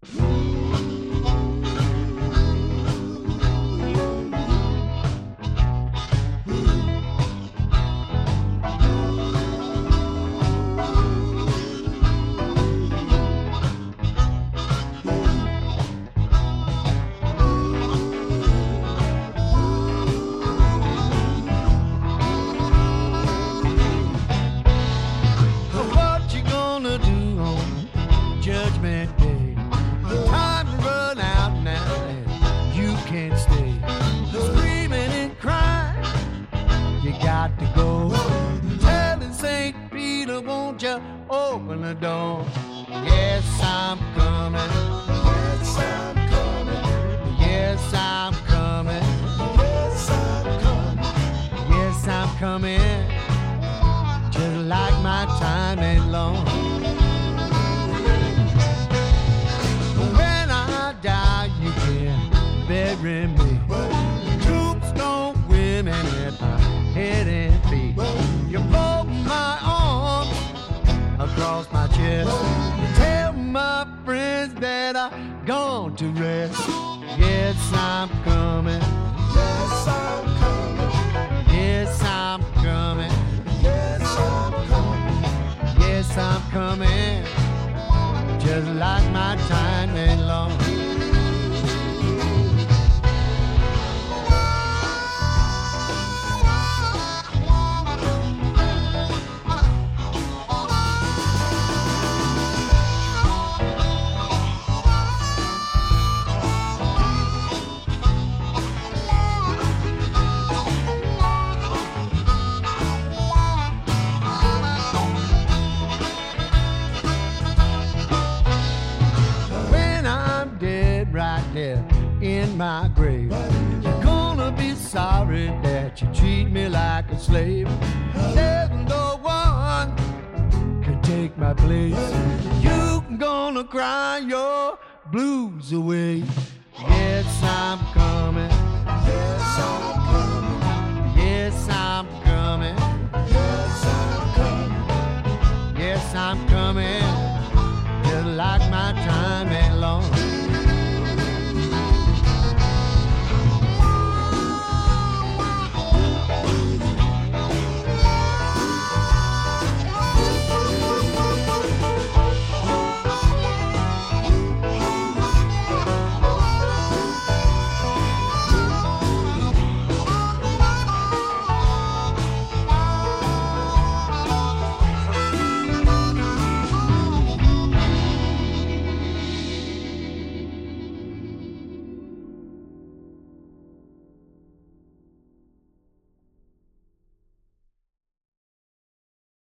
Judgment Day. Time to run out now, and you can't stay. Screaming and crying, you got to go. Telling St. Peter, won't you open the door? Yes, I'm coming. Yes, I'm coming. Yes, I'm coming. Yes, I'm coming. Yes, I'm coming. Just like my time ain't long. Bury me. Tombstone women at my head and feet. You fold my arms across my chest. You tell my friends that I've gone to rest. Yes, I'm coming. Yes, I'm coming. Yes, I'm coming. Yes, I'm coming. Yes, I'm coming. Just like my time ain't long. Right there in my grave, you're gonna be sorry that you treat me like a slave. There's no one can take my place. You're gonna cry your blues away. Yes, I'm coming. Yes, I'm